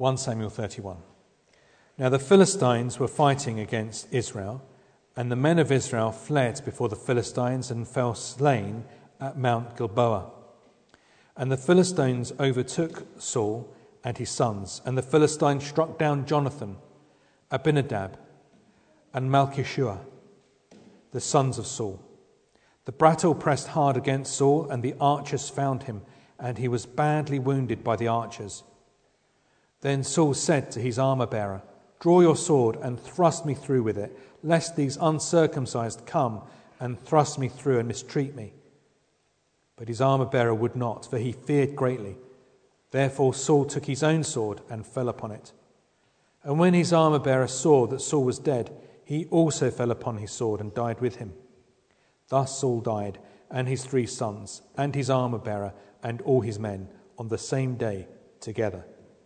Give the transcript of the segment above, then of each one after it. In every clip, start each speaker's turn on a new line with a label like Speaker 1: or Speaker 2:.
Speaker 1: 1 Samuel 31. Now the Philistines were fighting against Israel, and the men of Israel fled before the Philistines and fell slain at Mount Gilboa. And the Philistines overtook Saul and his sons, and the Philistines struck down Jonathan, Abinadab, and Malchishua, the sons of Saul. The battle pressed hard against Saul, and the archers found him, and he was badly wounded by the archers. Then Saul said to his armor-bearer, "Draw your sword and thrust me through with it, lest these uncircumcised come and thrust me through and mistreat me." But his armor-bearer would not, for he feared greatly. Therefore Saul took his own sword and fell upon it. And when his armor-bearer saw that Saul was dead, he also fell upon his sword and died with him. Thus Saul died, and his 3 sons, and his armor-bearer, and all his men, on the same day together.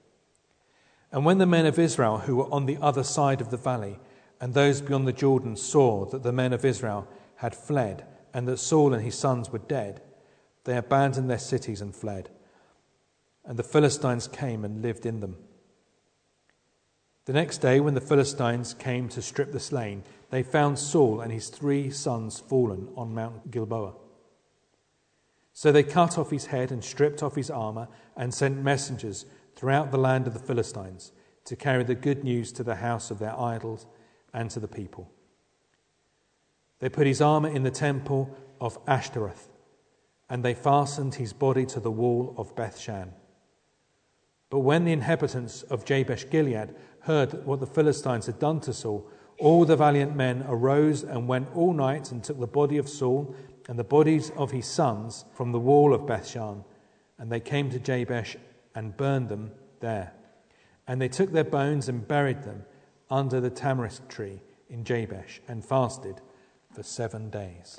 Speaker 1: And when the men of Israel who were on the other side of the valley and those beyond the Jordan saw that the men of Israel had fled and that Saul and his sons were dead, they abandoned their cities and fled. And the Philistines came and lived in them. The next day, when the Philistines came to strip the slain, they found Saul and his 3 sons fallen on Mount Gilboa. So they cut off his head and stripped off his armor and sent messengers throughout the land of the Philistines to carry the good news to the house of their idols and to the people. They put his armor in the temple of Ashtoreth, and they fastened his body to the wall of Bethshan. But when the inhabitants of Jabesh-Gilead heard what the Philistines had done to Saul, all the valiant men arose and went all night and took the body of Saul and the bodies of his sons from the wall of Bethshan, and they came to Jabesh and burned them there. And they took their bones and buried them under the tamarisk tree in Jabesh and fasted for 7 days.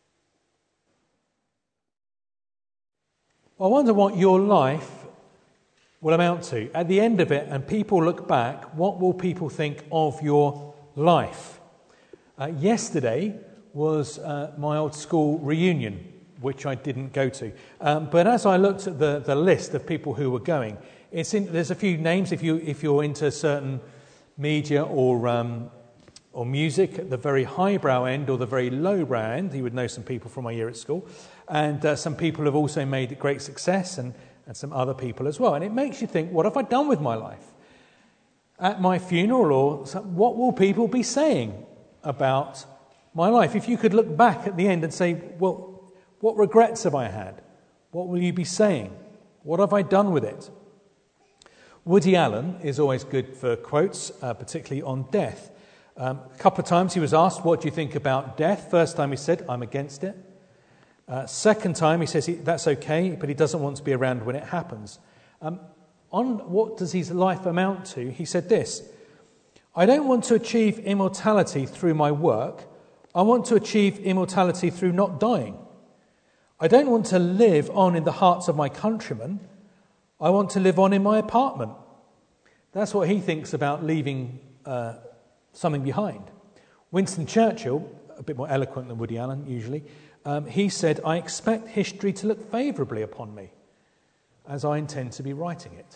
Speaker 1: I wonder what your life will amount to. At the end of it, and people look back, what will people think of your life? Yesterday was my old school reunion, which I didn't go to. But as I looked at the list of people who were going, there's a few names. If you're into certain media or music at the very highbrow end or the very lowbrow end, you would know some people from my year at school. And some people have also made great success, and some other people as well. And it makes you think, what have I done with my life? At my funeral, or what will people be saying about my life? If you could look back at the end and say, well, what regrets have I had? What will you be saying? What have I done with it? Woody Allen is always good for quotes, particularly on death. A couple of times he was asked, what do you think about death? First time he said, I'm against it. Second time he says that's okay, but he doesn't want to be around when it happens. On what does his life amount to? He said this: I don't want to achieve immortality through my work. I want to achieve immortality through not dying. I don't want to live on in the hearts of my countrymen. I want to live on in my apartment. That's what he thinks about leaving something behind. Winston Churchill, a bit more eloquent than Woody Allen usually, he said, I expect history to look favourably upon me, as I intend to be writing it.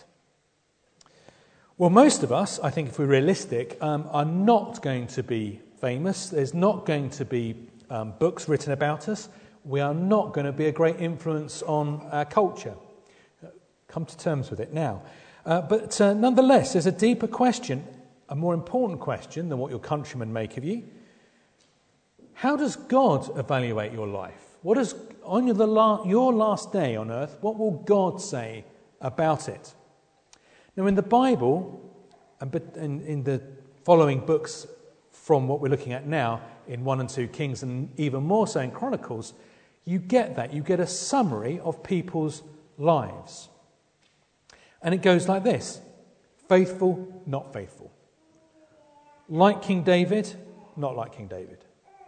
Speaker 1: Well, most of us, I think if we're realistic, are not going to be famous. There's not going to be books written about us. We are not going to be a great influence on our culture. Come to terms with it now. But nonetheless, there's a deeper question, a more important question than what your countrymen make of you. How does God evaluate your life? What is on your last day on earth? What will God say about it? Now, in the Bible, and in the following books from what we're looking at now, in 1 and 2 Kings, and even more so in Chronicles, you get that. You get a summary of people's lives. And it goes like this: faithful, not faithful. Like King David, not like King David.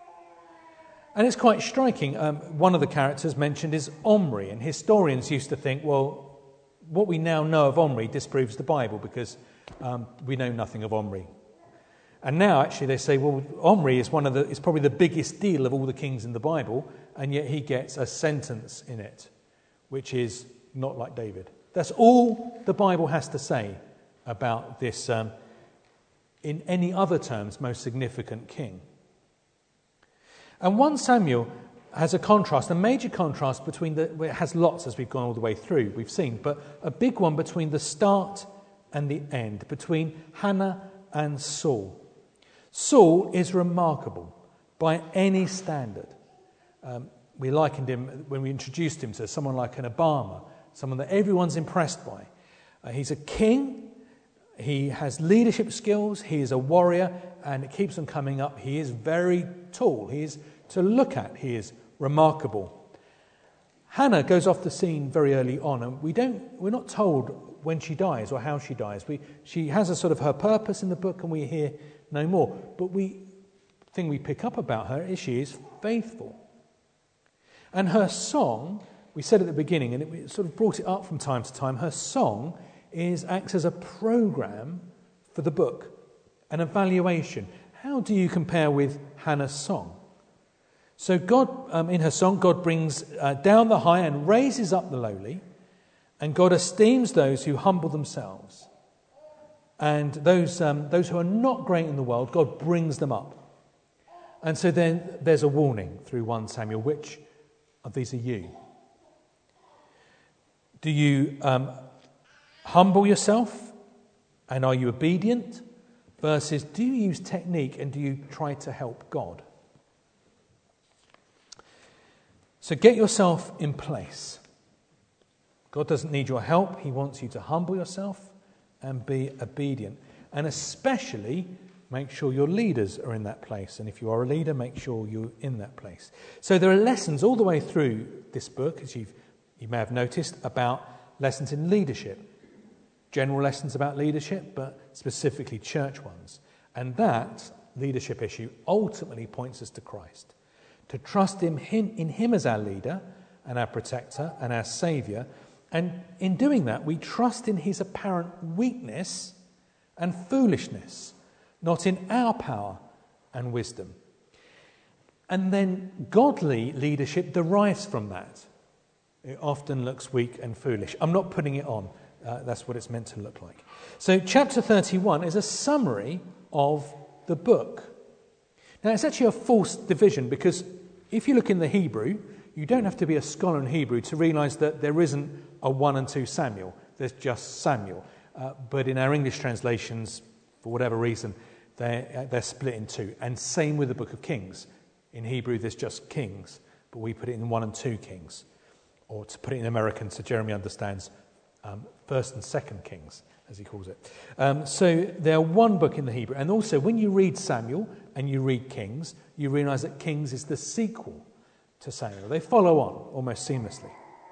Speaker 1: And it's quite striking. One of the characters mentioned is Omri, and historians used to think, well, what we now know of Omri disproves the Bible because we know nothing of Omri. And now actually they say, well, Omri is is probably the biggest deal of all the kings in the Bible, and yet he gets a sentence in it, which is not like David. That's all the Bible has to say about this, in any other terms, most significant king. And 1 Samuel has a contrast, a major contrast between it has lots as we've gone all the way through, we've seen, but a big one between the start and the end, between Hannah and Saul. Saul is remarkable by any standard. We likened him, when we introduced him, to someone like an Obama, someone that everyone's impressed by. He's a king, he has leadership skills, he is a warrior, and it keeps on coming up. He is very tall, he is to look at, he is remarkable. Hannah goes off the scene very early on, and we're not told when she dies or how she dies. She has a sort of her purpose in the book, and we hear no more. But the thing we pick up about her is she is faithful. And her song, we said at the beginning, and it sort of brought it up from time to time, her song acts as a program for the book, an evaluation. How do you compare with Hannah's song? So God, in her song, God brings down the high and raises up the lowly, and God esteems those who humble themselves. And those who are not great in the world, God brings them up. And so then there's a warning through 1 Samuel. Which of these are you? Do you humble yourself, and are you obedient? Versus, do you use technique and do you try to help God? So get yourself in place. God doesn't need your help. He wants you to humble yourself and be obedient. And especially, make sure your leaders are in that place. And if you are a leader, make sure you're in that place. So there are lessons all the way through this book, as you may have noticed, about lessons in leadership. General lessons about leadership, but specifically church ones. And that leadership issue ultimately points us to Christ. To trust in him as our leader and our protector and our saviour. And in doing that, we trust in his apparent weakness and foolishness, not in our power and wisdom. And then godly leadership derives from that. It often looks weak and foolish. I'm not putting it on. That's what it's meant to look like. So chapter 31 is a summary of the book. Now, it's actually a false division, because if you look in the Hebrew, you don't have to be a scholar in Hebrew to realise that there isn't a 1 and 2 Samuel. There's just Samuel. But in our English translations, for whatever reason, they're split in two. And same with the book of Kings. In Hebrew, there's just Kings, but we put it in 1 and 2 Kings. Or to put it in American, so Jeremy understands, 1st and 2nd Kings, as he calls it. So they're one book in the Hebrew. And also, when you read Samuel and you read Kings, you realise that Kings is the sequel to Samuel. They follow on almost seamlessly.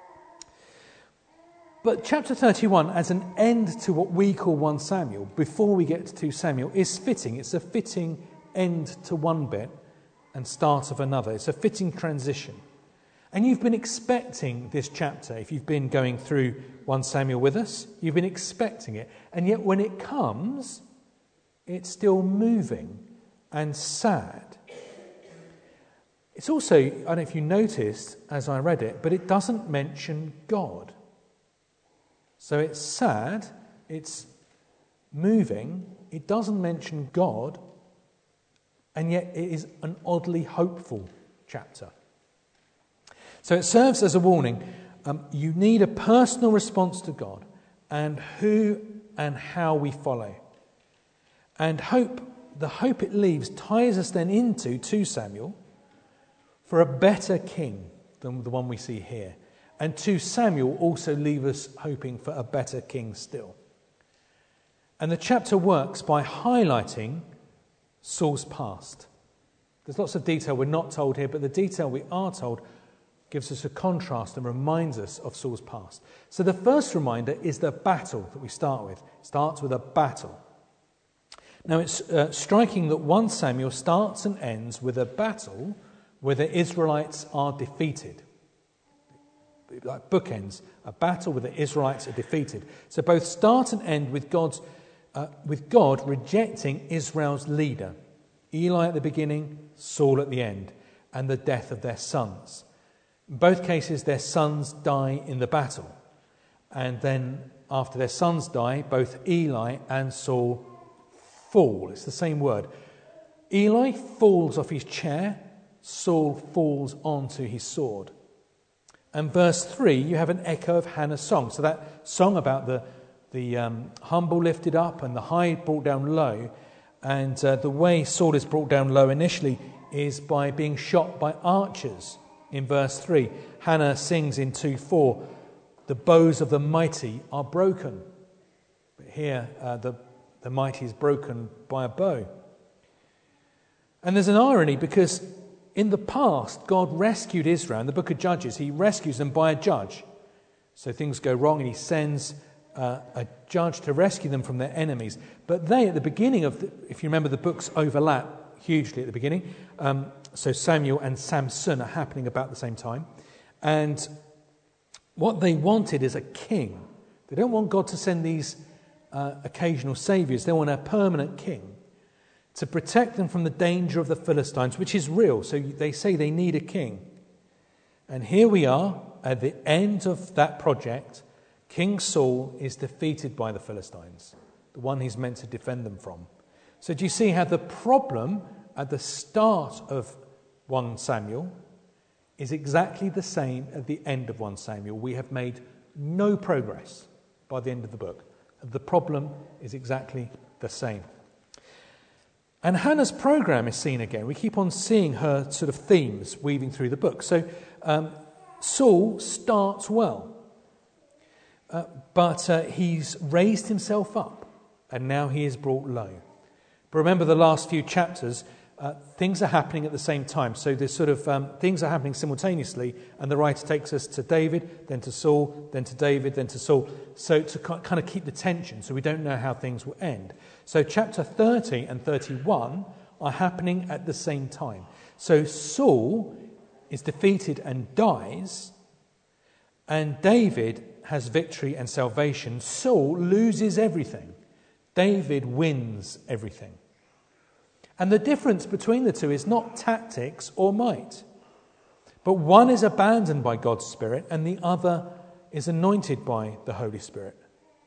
Speaker 1: But chapter 31, as an end to what we call 1 Samuel, before we get to 2 Samuel, is fitting. It's a fitting end to one bit and start of another. It's a fitting transition. And you've been expecting this chapter. If you've been going through 1 Samuel with us, you've been expecting it. And yet when it comes, it's still moving and sad. It's also, I don't know if you noticed as I read it, but it doesn't mention God. So it's sad, it's moving, it doesn't mention God, and yet it is an oddly hopeful chapter. So it serves as a warning. You need a personal response to God and who and how we follow. And the hope it leaves ties us then into 2 Samuel for a better king than the one we see here. And 2 Samuel also leaves us hoping for a better king still. And the chapter works by highlighting Saul's past. There's lots of detail we're not told here, but the detail we are told gives us a contrast and reminds us of Saul's past. So the first reminder is the battle that we start with. It starts with a battle. Now it's striking that 1 Samuel starts and ends with a battle where the Israelites are defeated. Like bookends, a battle where the Israelites are defeated. So both start and end with God rejecting Israel's leader. Eli at the beginning, Saul at the end, and the death of their sons. In both cases, their sons die in the battle. And then after their sons die, both Eli and Saul fall. It's the same word. Eli falls off his chair. Saul falls onto his sword. And verse 3, you have an echo of Hannah's song. So that song about the humble lifted up and the high brought down low. And the way Saul is brought down low initially is by being shot by archers. In verse 3, Hannah sings in 2:4, the bows of the mighty are broken. But here, the mighty is broken by a bow. And there's an irony because in the past, God rescued Israel. In the book of Judges, he rescues them by a judge. So things go wrong and he sends a judge to rescue them from their enemies. But they, at the beginning of, if you remember, the books overlap hugely at the beginning. So Samuel and Samson are happening about the same time. And what they wanted is a king. They don't want God to send these occasional saviours. They want a permanent king to protect them from the danger of the Philistines, which is real. So they say they need a king. And here we are at the end of that project. King Saul is defeated by the Philistines, the one he's meant to defend them from. So do you see how the problem at the start of 1 Samuel is exactly the same at the end of 1 Samuel? We have made no progress by the end of the book. The problem is exactly the same. And Hannah's program is seen again. We keep on seeing her sort of themes weaving through the book. So Saul starts well, but he's raised himself up, and now he is brought low. But remember the last few chapters, things are happening at the same time. So there's sort of things are happening simultaneously, and the writer takes us to David, then to Saul, then to David, then to Saul. So to kind of keep the tension, so we don't know how things will end. So chapter 30 and 31 are happening at the same time. So Saul is defeated and dies, and David has victory and salvation. Saul loses everything. David wins everything. And the difference between the two is not tactics or might, but one is abandoned by God's Spirit and the other is anointed by the Holy Spirit.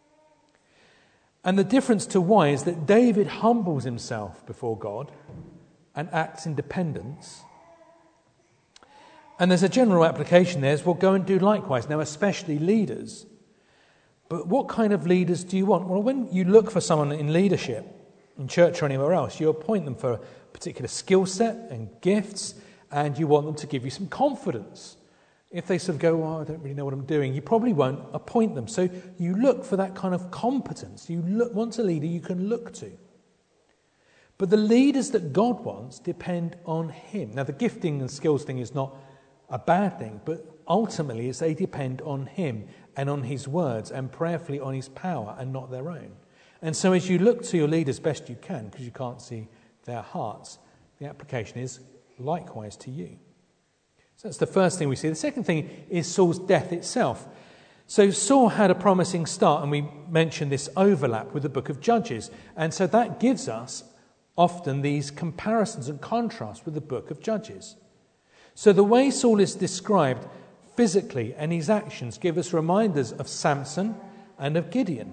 Speaker 1: And the difference to why is that David humbles himself before God and acts in dependence. And there's a general application there as well, go and do likewise. Now, especially leaders. But what kind of leaders do you want? Well, when you look for someone in leadership, in church or anywhere else, you appoint them for a particular skill set and gifts, and you want them to give you some confidence. If they sort of go, I don't really know what I'm doing, you probably won't appoint them. So you look for that kind of competence. You want a leader you can look to. But the leaders that God wants depend on him. Now, the gifting and skills thing is not a bad thing, but ultimately they depend on him and on his words and prayerfully on his power and not their own. And so as you look to your leaders best you can, because you can't see their hearts, the application is likewise to you. So that's the first thing we see. The second thing is Saul's death itself. So Saul had a promising start, and we mentioned this overlap with the book of Judges. And so that gives us often these comparisons and contrasts with the book of Judges. So the way Saul is described physically and his actions give us reminders of Samson and of Gideon.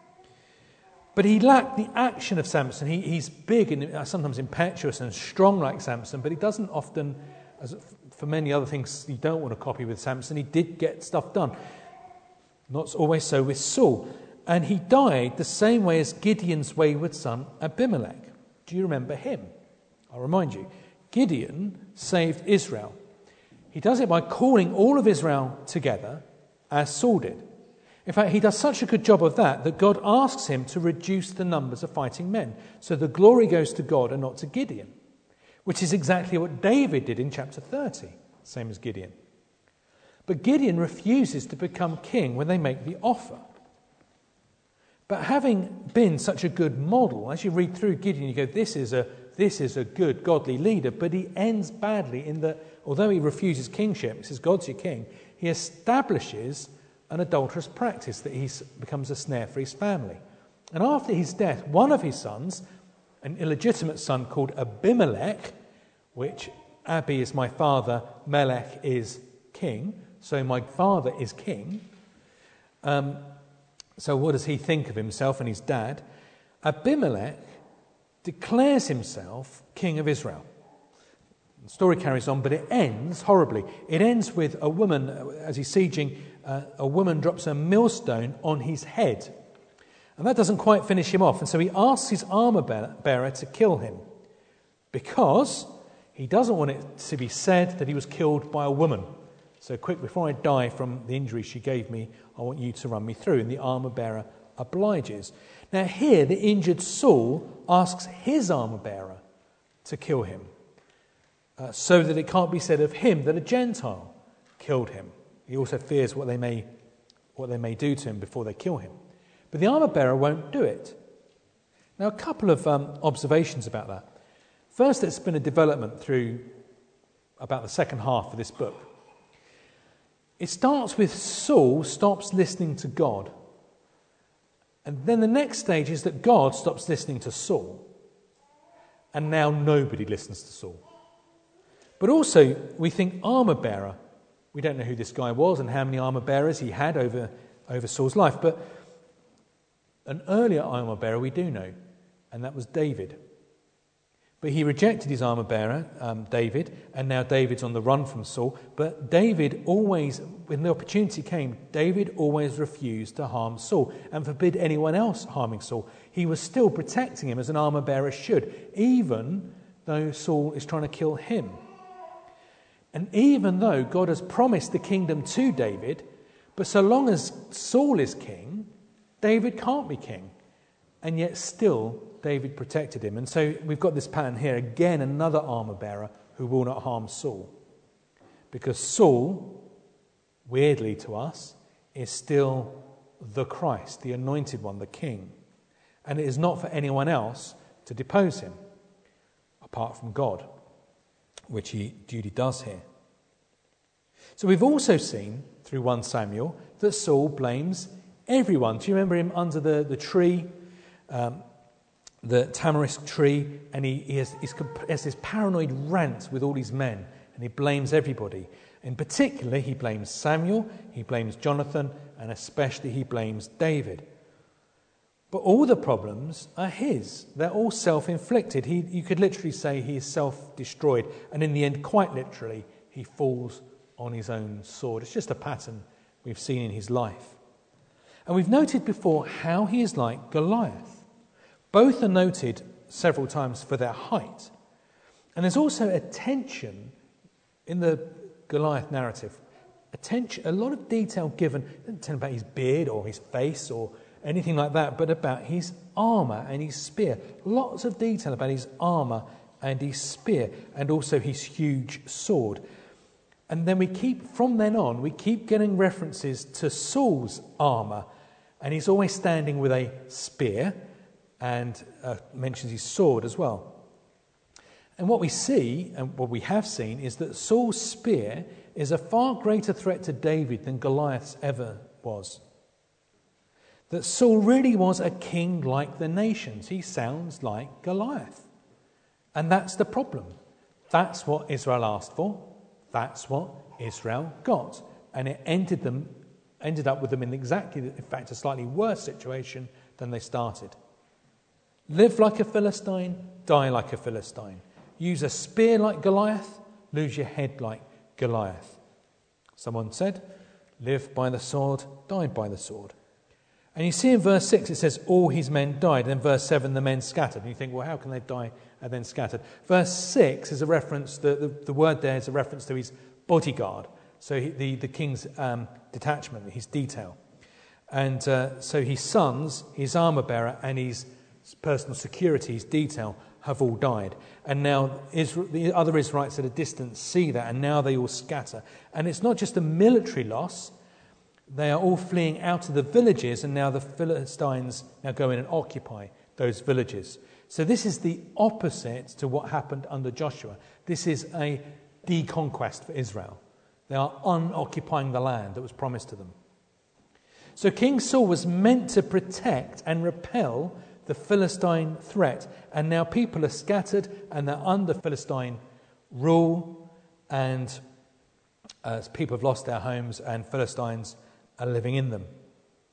Speaker 1: But he lacked the action of Samson. He's big and sometimes impetuous and strong like Samson, but he doesn't often, as for many other things you don't want to copy with Samson, he did get stuff done. Not always so with Saul. And he died the same way as Gideon's wayward son Abimelech. Do you remember him? I'll remind you. Gideon saved Israel. He does it by calling all of Israel together as Saul did. In fact, he does such a good job of that God asks him to reduce the numbers of fighting men. So the glory goes to God and not to Gideon, which is exactly what David did in chapter 30, same as Gideon. But Gideon refuses to become king when they make the offer. But having been such a good model, as you read through Gideon, you go, this is a good, godly leader, but he ends badly in that, although he refuses kingship, he says, God's your king, he establishes an adulterous practice that he becomes a snare for his family. And after his death, one of his sons, an illegitimate son called Abimelech, which Abi is my father, Melech is king, so my father is king, So what does he think of himself and his dad? Abimelech declares himself king of Israel. The story carries on, but it ends horribly. It ends with a woman, as he's sieging, a woman drops a millstone on his head. And that doesn't quite finish him off. And so he asks his armor bearer to kill him, because he doesn't want it to be said that he was killed by a woman. So quick, before I die from the injury she gave me, I want you to run me through. And the armor bearer obliges. Now here, the injured Saul asks his armor bearer to kill him, so that it can't be said of him that a Gentile killed him. He also fears what they may do to him before they kill him. But the armor bearer won't do it. Now, a couple of observations about that. First, there's been a development through about the second half of this book. It starts with Saul stops listening to God. And then the next stage is that God stops listening to Saul. And now nobody listens to Saul. But also, we think armor bearer. We don't know who this guy was and how many armor bearers he had over Saul's life. But an earlier armor bearer we do know, and that was David. But he rejected his armor bearer, David, and now David's on the run from Saul. But David always, when the opportunity came, David always refused to harm Saul and forbid anyone else harming Saul. He was still protecting him as an armor bearer should, even though Saul is trying to kill him. And even though God has promised the kingdom to David, but so long as Saul is king, David can't be king. And yet still David protected him. And so we've got this pattern here. Again, another armor bearer who will not harm Saul. Because Saul, weirdly to us, is still the Christ, the anointed one, the king. And it is not for anyone else to depose him, apart from God, which he duty does here. So we've also seen, through 1 Samuel, that Saul blames everyone. Do you remember him under the tree, the tamarisk tree, and he has this paranoid rant with all his men, and he blames everybody. In particular, he blames Samuel, he blames Jonathan, and especially he blames David. But all the problems are his. They're all self-inflicted. You could literally say he is self-destroyed, and in the end, quite literally, he falls on his own sword. It's just a pattern we've seen in his life. And we've noted before how he is like Goliath. Both are noted several times for their height. And there's also a tension in the Goliath narrative. A lot of detail given, it doesn't tell about his beard or his face or anything like that, but about his armour and his spear. Lots of detail about his armour and his spear, and also his huge sword. And then from then on, we keep getting references to Saul's armour, and he's always standing with a spear, and mentions his sword as well. And what we see, and what we have seen, is that Saul's spear is a far greater threat to David than Goliath's ever was. That Saul really was a king like the nations. He sounds like Goliath. And that's the problem. That's what Israel asked for. That's what Israel got. And it ended up with them in a slightly worse situation than they started. Live like a Philistine, die like a Philistine. Use a spear like Goliath, lose your head like Goliath. Someone said, live by the sword, die by the sword. And you see in verse 6 it says, all his men died. And in verse 7, the men scattered. And you think, well, how can they die and then scattered? Verse 6 is a reference, the word there is a reference to his bodyguard. So the king's detachment, his detail. And so his sons, his armour bearer, and his personal security, his detail, have all died. And now the other Israelites at a distance see that, and now they all scatter. And it's not just a military loss. They are all fleeing out of the villages, and now the Philistines now go in and occupy those villages. So this is the opposite to what happened under Joshua. This is a deconquest for Israel. They are unoccupying the land that was promised to them. So King Saul was meant to protect and repel the Philistine threat, and now people are scattered and they're under Philistine rule, and people have lost their homes and Philistines are living in them.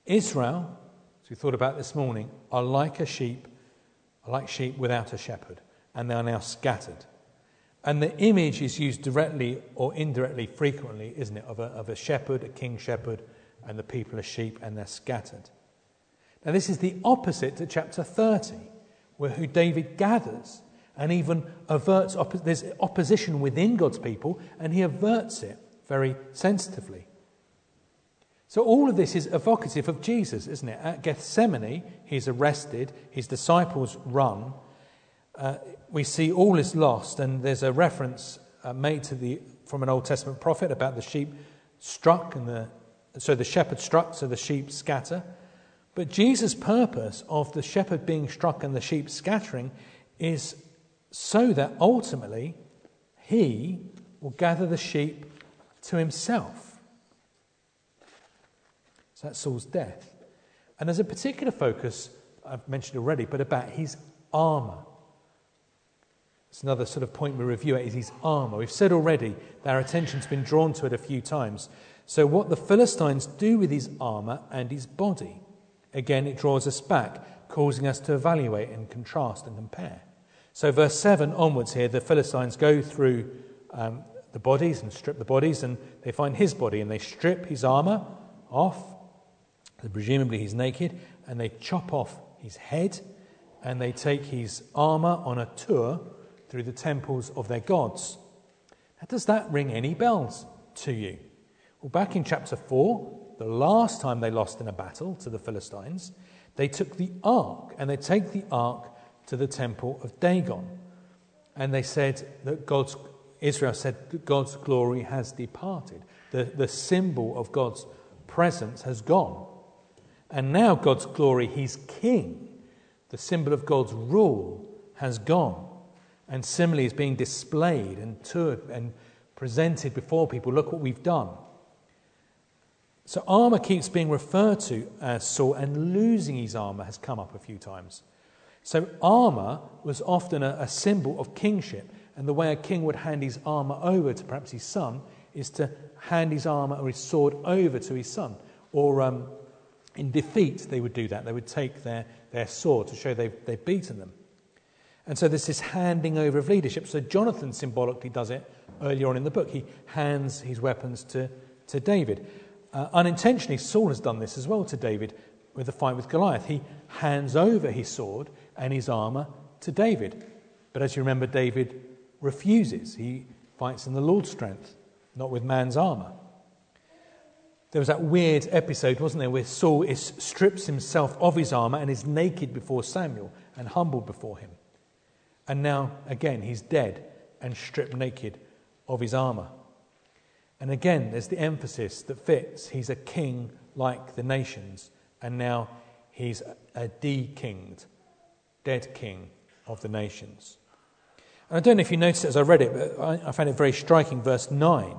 Speaker 1: Israel, as we thought about this morning, are like sheep without a shepherd, and they are now scattered. And the image is used directly or indirectly frequently, isn't it, of a shepherd, a king shepherd, and the people are sheep, and they're scattered. Now this is the opposite to chapter 30, who David gathers and even averts, there's opposition within God's people, and he averts it very sensitively. So all of this is evocative of Jesus, isn't it? At Gethsemane, he's arrested, his disciples run. We see all is lost, and there's a reference made from an Old Testament prophet about the sheep struck, so the shepherd struck, so the sheep scatter. But Jesus' purpose of the shepherd being struck and the sheep scattering is so that ultimately he will gather the sheep to himself. So that's Saul's death. And there's a particular focus, I've mentioned already, but about his armour. It's another sort of point we review is his armour. We've said already that our attention's been drawn to it a few times. So what the Philistines do with his armour and his body. Again, it draws us back, causing us to evaluate and contrast and compare. So verse 7 onwards here, the Philistines go through the bodies and strip the bodies, and they find his body, and they strip his armour off. Presumably he's naked, and they chop off his head, and they take his armour on a tour through the temples of their gods. Now, does that ring any bells to you? Well, back in chapter 4, the last time they lost in a battle to the Philistines, they took the ark, and they take the ark to the temple of Dagon. And they said that Israel said that God's glory has departed. The symbol of God's presence has gone. And now God's glory, his king, the symbol of God's rule, has gone. And similarly is being displayed and toured and presented before people. Look what we've done. So armour keeps being referred to as Saul, and losing his armour has come up a few times. So armour was often a symbol of kingship, and the way a king would hand his armour over to perhaps his son is to hand his armour or his sword over to his son. Or in defeat they would do that. They would take their sword to show they've beaten them. And so there's this handing over of leadership. So Jonathan symbolically does it earlier on in the book. He hands his weapons to David. Unintentionally, Saul has done this as well to David with the fight with Goliath. He hands over his sword and his armour to David. But as you remember, David refuses. He fights in the Lord's strength, not with man's armour. There was that weird episode, wasn't there, where Saul strips himself of his armour and is naked before Samuel and humbled before him. And now, again, he's dead and stripped naked of his armour. And again, there's the emphasis that fits. He's a king like the nations, and now he's a de-kinged, dead king of the nations. And I don't know if you noticed it as I read it, but I found it very striking, verse 9.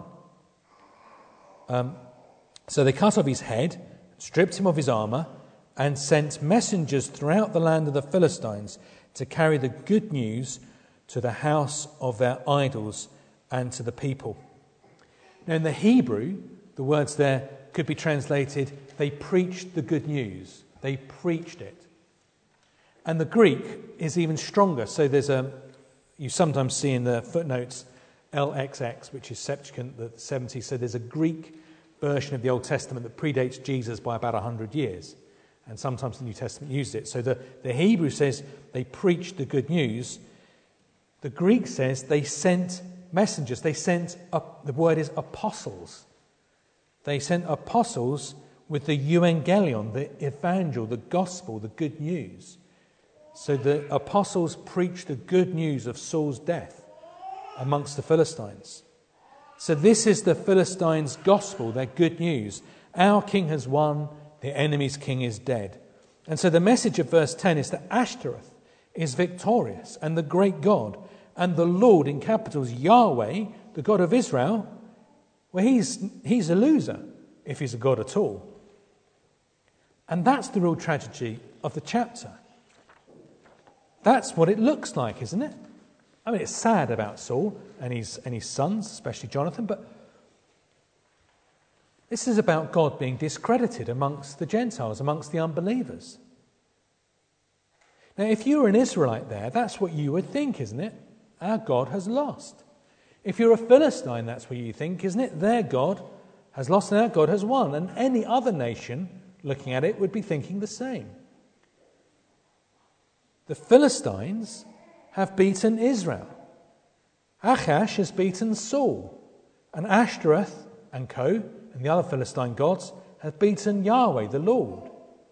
Speaker 1: So they cut off his head, stripped him of his armour, and sent messengers throughout the land of the Philistines to carry the good news to the house of their idols and to the people. Now in the Hebrew, the words there could be translated, they preached the good news. They preached it. And the Greek is even stronger. So you sometimes see in the footnotes LXX, which is Septuagint, the 70s. So there's a Greek version of the Old Testament that predates Jesus by about 100 years. And sometimes the New Testament used it. So the Hebrew says they preached the good news. The Greek says they sent messengers. They sent, the word is apostles. They sent apostles with the euangelion, the evangel, the gospel, the good news. So the apostles preached the good news of Saul's death amongst the Philistines. So this is the Philistines' gospel, their good news. Our king has won, the enemy's king is dead. And so the message of verse 10 is that Ashtoreth is victorious, and the great God, and the Lord, in capitals, Yahweh, the God of Israel, well, he's a loser, if he's a God at all. And that's the real tragedy of the chapter. That's what it looks like, isn't it? I mean, it's sad about Saul and his sons, especially Jonathan, but This is about God being discredited amongst the Gentiles, amongst the unbelievers. Now, if you were an Israelite there, that's what you would think, isn't it? Our God has lost. If you're a Philistine, that's what you think, isn't it? Their God has lost and our God has won. And any other nation looking at it would be thinking the same. The Philistines have beaten Israel. Achash has beaten Saul. And Ashtoreth and co, and the other Philistine gods, have beaten Yahweh, the Lord.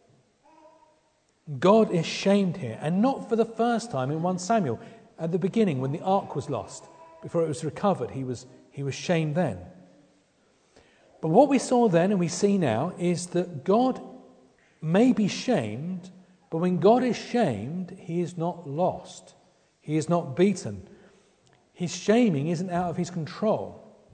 Speaker 1: God is shamed here, and not for the first time in 1 Samuel. At the beginning, when the ark was lost, before it was recovered, he was shamed then. But what we saw then and we see now is that God may be shamed, but when God is shamed, he is not lost. He is not beaten. His shaming isn't out of his control.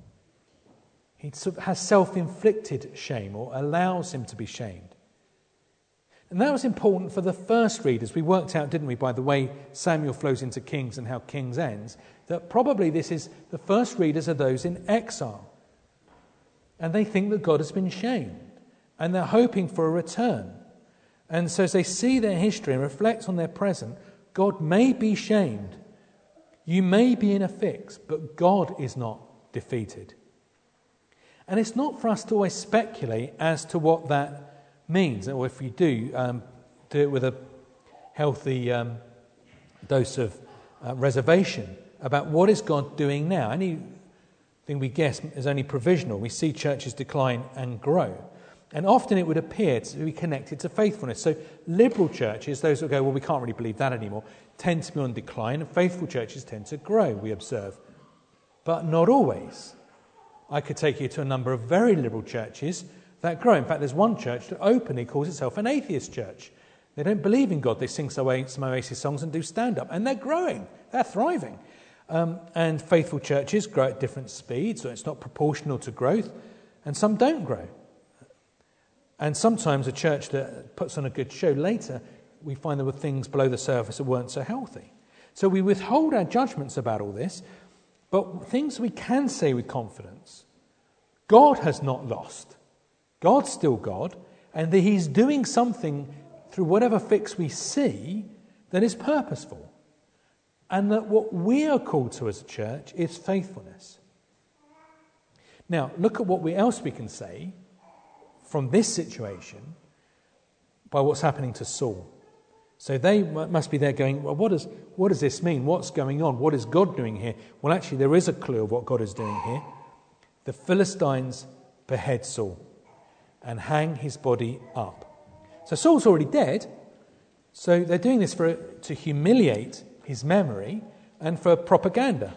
Speaker 1: He has self-inflicted shame, or allows him to be shamed. And that was important for the first readers. We worked out, didn't we, by the way Samuel flows into Kings and how Kings ends, that probably this is the first readers are those in exile. And they think that God has been shamed. And they're hoping for a return. And so as they see their history and reflect on their present, God may be shamed. You may be in a fix, but God is not defeated. And it's not for us to always speculate as to what that means, or if we do it with a healthy dose of reservation about what is God doing now. Anything we guess is only provisional. We see churches decline and grow. And often it would appear to be connected to faithfulness. So liberal churches, those who go, well, we can't really believe that anymore, tend to be on decline, and faithful churches tend to grow, we observe. But not always. I could take you to a number of very liberal churches that grow. In fact, there's one church that openly calls itself an atheist church. They don't believe in God. They sing some Oasis songs and do stand-up. And they're growing. They're thriving. And faithful churches grow at different speeds, so it's not proportional to growth. And some don't grow. And sometimes a church that puts on a good show later, we find there were things below the surface that weren't so healthy. So we withhold our judgments about all this, but things we can say with confidence. God has not lost. God's still God, and that he's doing something through whatever fix we see that is purposeful. And that what we are called to as a church is faithfulness. Now, look at what else we can say from this situation by what's happening to Saul. So they must be there going, well, what does this mean? What's going on? What is God doing here? Well, actually, there is a clue of what God is doing here. The Philistines behead Saul and hang his body up. So Saul's already dead. So they're doing this to humiliate his memory and for propaganda.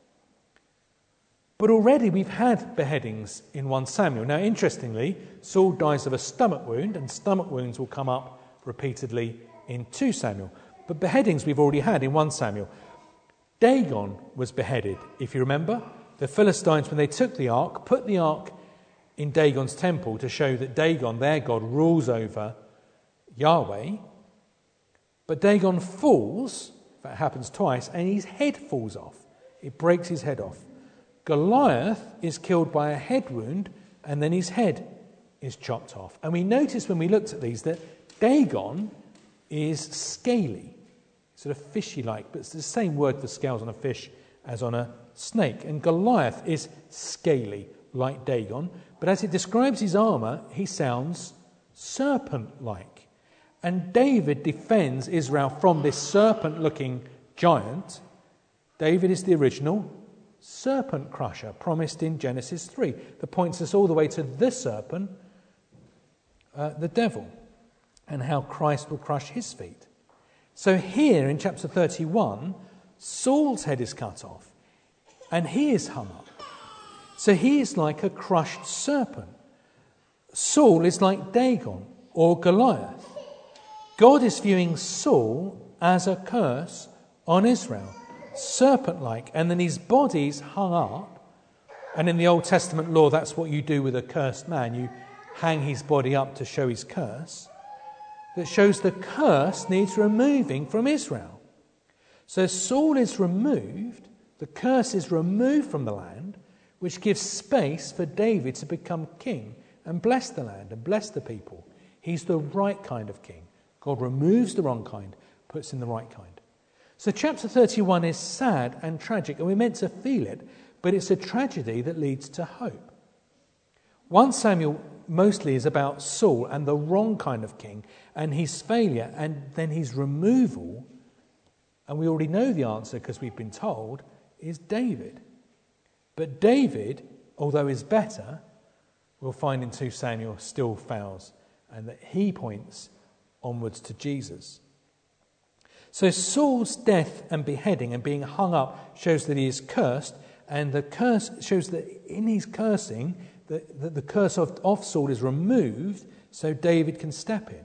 Speaker 1: But already we've had beheadings in 1 Samuel. Now, interestingly, Saul dies of a stomach wound, and stomach wounds will come up repeatedly in 2 Samuel. But beheadings we've already had in 1 Samuel. Dagon was beheaded, if you remember. The Philistines, when they took the ark, put the ark in Dagon's temple to show that Dagon, their god, rules over Yahweh. But Dagon falls, that happens twice, and his head falls off. It breaks his head off. Goliath is killed by a head wound, and then his head is chopped off. And we noticed when we looked at these that Dagon is scaly, sort of fishy-like, but it's the same word for scales on a fish as on a snake. And Goliath is scaly, like Dagon, but as it describes his armour, he sounds serpent-like. And David defends Israel from this serpent-looking giant. David is the original serpent crusher promised in Genesis 3 that points us all the way to the serpent, the devil, and how Christ will crush his feet. So here in chapter 31, Saul's head is cut off and he is hung up. So he is like a crushed serpent. Saul is like Dagon or Goliath. God is viewing Saul as a curse on Israel, serpent-like, and then his body's hung up. And in the Old Testament law, that's what you do with a cursed man. You hang his body up to show his curse. That shows the curse needs removing from Israel. So Saul is removed, the curse is removed from the land, which gives space for David to become king and bless the land and bless the people. He's the right kind of king. God removes the wrong kind, puts in the right kind. So chapter 31 is sad and tragic, and we're meant to feel it, but it's a tragedy that leads to hope. 1 Samuel mostly is about Saul and the wrong kind of king and his failure and then his removal, and we already know the answer because we've been told, is David. But David, although is better, we'll find in 2 Samuel still fails, and that he points onwards to Jesus. So Saul's death and beheading and being hung up shows that he is cursed, and the curse shows that in his cursing, the curse of Saul is removed so David can step in.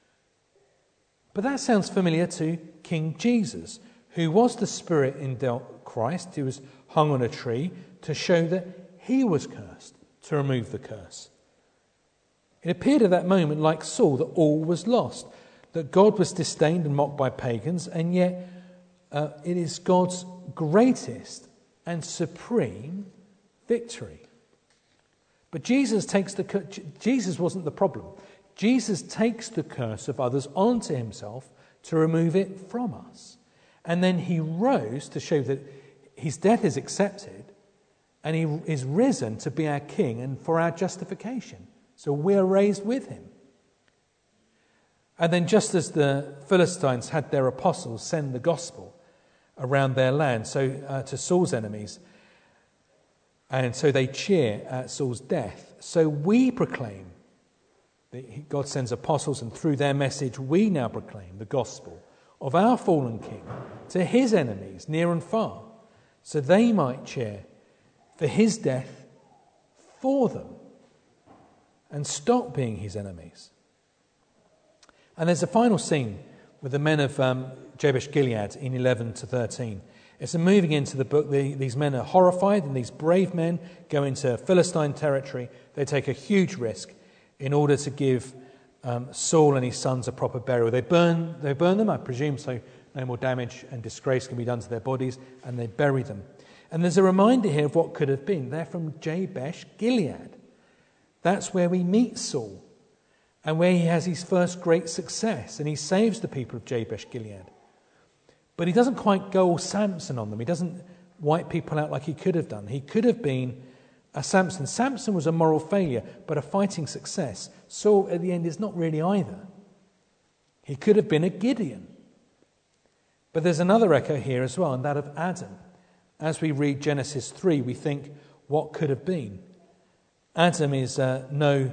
Speaker 1: But that sounds familiar to King Jesus, who was the Spirit in Christ, who was hung on a tree to show that he was cursed, to remove the curse. It appeared at that moment, like Saul, that all was lost, that God was disdained and mocked by pagans, and yet it is God's greatest and supreme victory. But Jesus wasn't the problem. Jesus takes the curse of others onto himself to remove it from us. And then he rose to show that his death is accepted, and he is risen to be our king and for our justification. So we're raised with him. And then just as the Philistines had their apostles send the gospel around their land, so to Saul's enemies, and so they cheer at Saul's death, so we proclaim that God sends apostles, and through their message we now proclaim the gospel of our fallen king to his enemies near and far, so they might cheer for his death for them and stop being his enemies. And there's a final scene with the men of Jabesh Gilead in 11 to 13. It's moving into the book. These men are horrified, and these brave men go into Philistine territory. They take a huge risk in order to give Saul and his sons a proper burial. They burn them, I presume, so no more damage and disgrace can be done to their bodies, and they bury them. And there's a reminder here of what could have been. They're from Jabesh Gilead. That's where we meet Saul, and where he has his first great success, and he saves the people of Jabesh Gilead. But he doesn't quite go all Samson on them. He doesn't wipe people out like he could have done. He could have been a Samson. Samson was a moral failure, but a fighting success. Saul, at the end, is not really either. He could have been a Gideon. But there's another echo here as well, and that of Adam. As we read Genesis 3, we think, what could have been? Adam had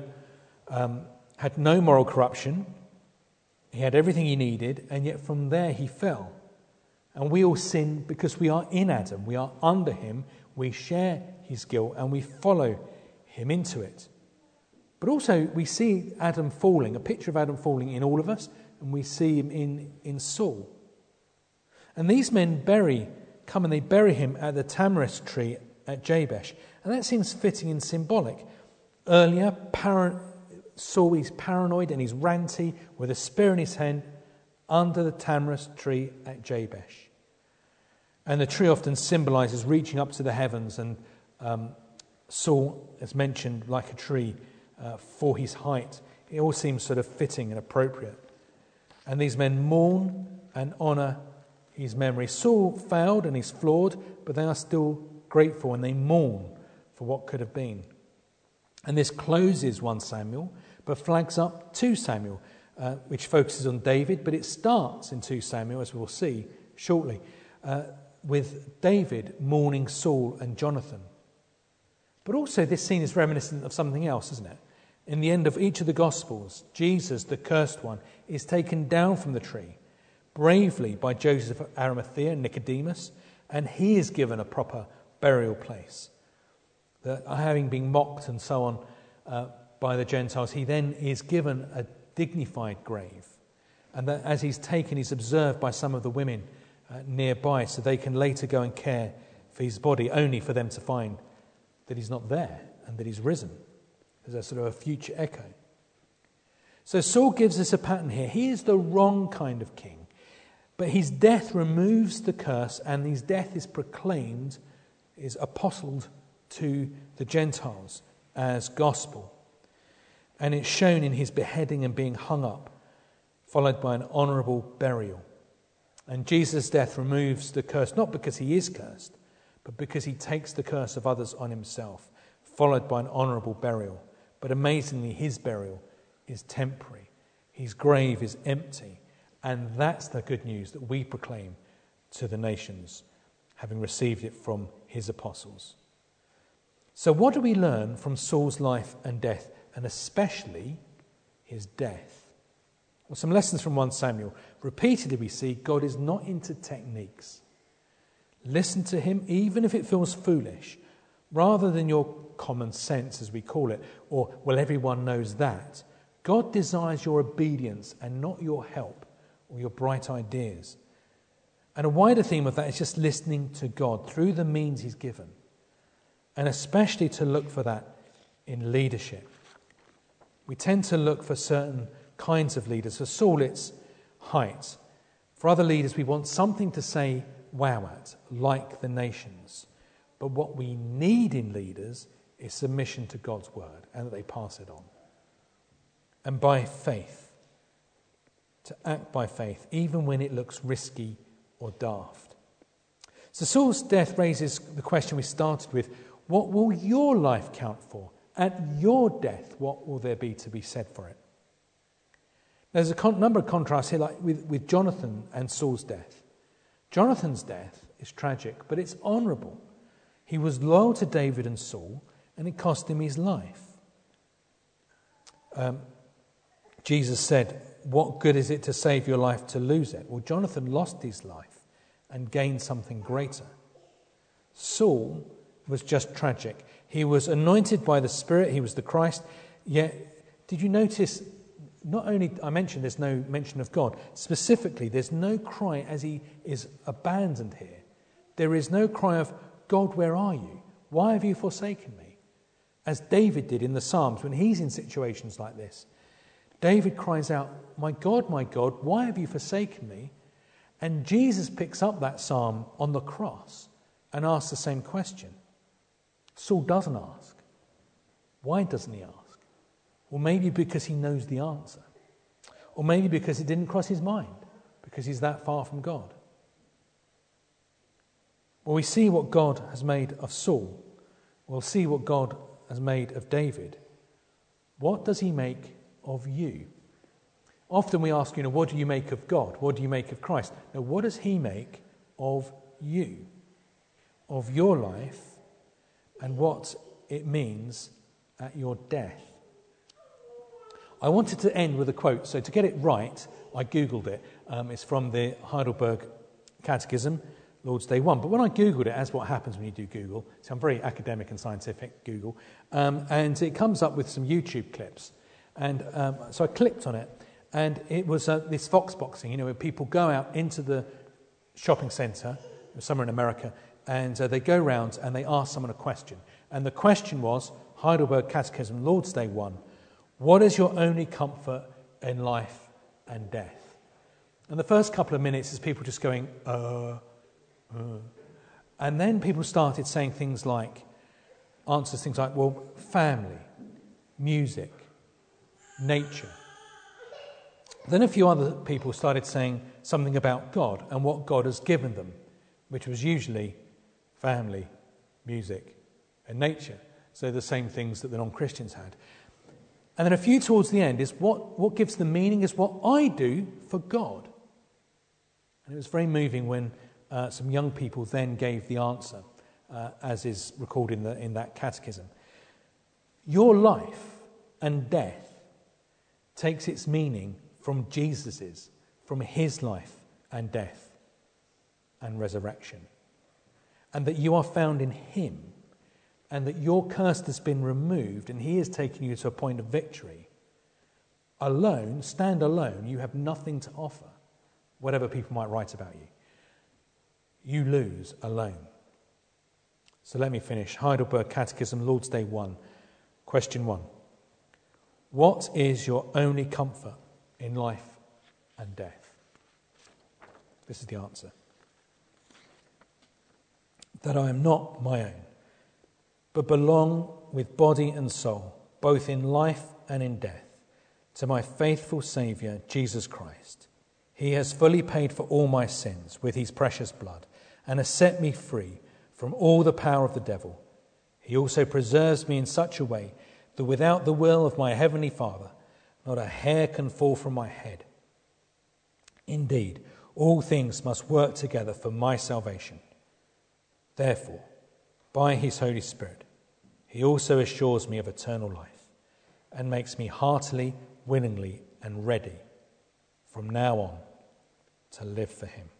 Speaker 1: no moral corruption. He had everything he needed, and yet from there he fell. And we all sin because we are in Adam. We are under him. We share his guilt, and we follow him into it. But also we see Adam falling, a picture of Adam falling in all of us, and we see him in Saul. And these men come and they bury him at the tamarisk tree at Jabesh. And that seems fitting and symbolic. Earlier, Saul is paranoid and he's ranty with a spear in his hand under the tamarisk tree at Jabesh. And the tree often symbolizes reaching up to the heavens, and Saul is mentioned like a tree for his height. It all seems sort of fitting and appropriate. And these men mourn and honor his memory. Saul failed and he's flawed, but they are still grateful and they mourn for what could have been. And this closes 1 Samuel, but flags up 2 Samuel, which focuses on David, but it starts in 2 Samuel, as we'll see shortly, with David mourning Saul and Jonathan. But also this scene is reminiscent of something else, isn't it? In the end of each of the Gospels, Jesus, the cursed one, is taken down from the tree bravely by Joseph of Arimathea and Nicodemus, and he is given a proper burial place. That having been mocked and so on by the Gentiles, he then is given a dignified grave. And that as he's taken, he's observed by some of the women nearby, so they can later go and care for his body, only for them to find that he's not there and that he's risen. There's a sort of a future echo. So Saul gives us a pattern here. He is the wrong kind of king, but his death removes the curse, and his death is proclaimed, is apostled to the Gentiles as gospel. And it's shown in his beheading and being hung up, followed by an honourable burial. And Jesus' death removes the curse, not because he is cursed, but because he takes the curse of others on himself, followed by an honourable burial. But amazingly, his burial is temporary. His grave is empty. And that's the good news that we proclaim to the nations, having received it from his apostles. So what do we learn from Saul's life and death, and especially his death? Well, some lessons from 1 Samuel. Repeatedly we see God is not into techniques. Listen to him even if it feels foolish, rather than your common sense, as we call it, or, well, everyone knows that. God desires your obedience and not your help or your bright ideas. And a wider theme of that is just listening to God through the means he's given, and especially to look for that in leadership. We tend to look for certain kinds of leaders. For Saul, it's height. For other leaders, we want something to say wow at, like the nations. But what we need in leaders is submission to God's word and that they pass it on. And by faith, to act by faith, even when it looks risky or daft. So Saul's death raises the question we started with: what will your life count for? At your death, what will there be to be said for it? There's a number of contrasts here, like with Jonathan and Saul's death. Jonathan's death is tragic, but it's honourable. He was loyal to David and Saul, and it cost him his life. Jesus said, "What good is it to save your life to lose it?" Well, Jonathan lost his life and gained something greater. Saul was just tragic. He was anointed by the Spirit. He was the Christ. Yet, did you notice, not only, I mentioned there's no mention of God, specifically there's no cry as he is abandoned here. There is no cry of, "God, where are you? Why have you forsaken me?" As David did in the Psalms when he's in situations like this. David cries out, my God, why have you forsaken me?" And Jesus picks up that psalm on the cross and asks the same question. Saul doesn't ask. Why doesn't he ask? Well, maybe because he knows the answer. Or maybe because it didn't cross his mind, because he's that far from God. Well, we see what God has made of Saul. We'll see what God has made of David. What does he make of you? Often we ask, what do you make of God? What do you make of Christ? Now, what does he make of you? Of your life and what it means at your death? I wanted to end with a quote. So to get it right, I Googled it. It's from the Heidelberg Catechism, Lord's Day 1. But when I Googled it, as what happens when you do Google, so I'm very academic and scientific, Google, and it comes up with some YouTube clips. And so I clicked on it, and it was this fox boxing, where people go out into the shopping centre, somewhere in America, and they go round and they ask someone a question. And the question was, Heidelberg Catechism, Lord's Day 1, what is your only comfort in life and death? And the first couple of minutes is people just going, And then people started saying things like, well, family, music, nature. Then a few other people started saying something about God and what God has given them, which was usually family, music, and nature. So the same things that the non-Christians had. And then a few towards the end is what gives the meaning is what I do for God. And it was very moving when some young people then gave the answer, as is recorded in that catechism. Your life and death takes its meaning from Jesus's, from his life and death and resurrection. And that you are found in him, and that your curse has been removed and he has taken you to a point of victory. Alone, stand alone, you have nothing to offer, whatever people might write about you. You lose alone. So let me finish. Heidelberg Catechism, Lord's Day 1, question 1. What is your only comfort in life and death? This is the answer. That I am not my own, but belong with body and soul, both in life and in death, to my faithful Saviour, Jesus Christ. He has fully paid for all my sins with his precious blood and has set me free from all the power of the devil. He also preserves me in such a way that without the will of my heavenly Father, not a hair can fall from my head. Indeed, all things must work together for my salvation. Therefore, by his Holy Spirit, he also assures me of eternal life and makes me heartily, willingly, and ready from now on to live for him.